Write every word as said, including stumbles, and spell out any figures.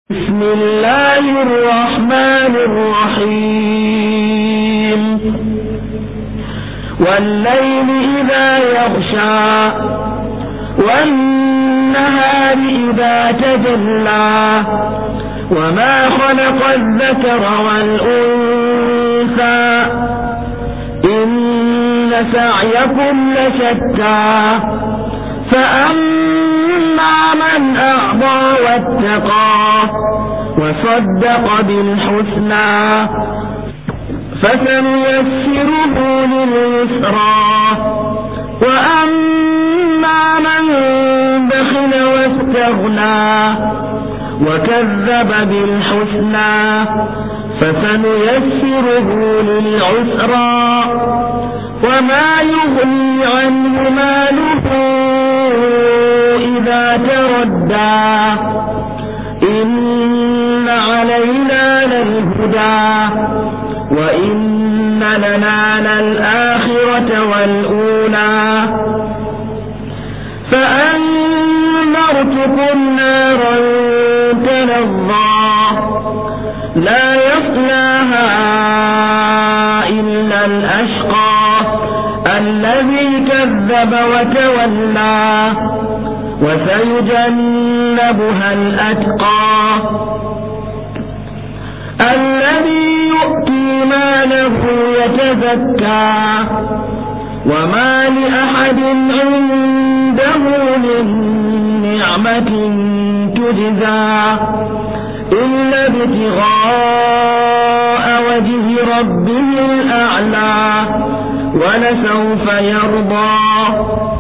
بسم الله الرحمن الرحيم والليل إذا يغشى والنهار إذا تجلى وما خلق الذكر والأنثى إن سعيكم لشتى فأما من أعطى واتقى وصدق بالحسنى فسنيسره لليسرى وأما من بخل واستغنى وكذب بالحسنى فسنيسره للعسرى وما يغني عنه ماله إذا تردى إن علينا للهدى وإن لنا للآخرة والأولى فأنذرتكم نارا تلظى لا يصلاها إلا الأشقى الذي كذب وتولى وسيجنبها الأتقى الذي يؤتي ماله يتزكى وما لأحد عنده من نعمة تجزى إلا ابتغاء وجه ربه الأعلى ولسوف يرضى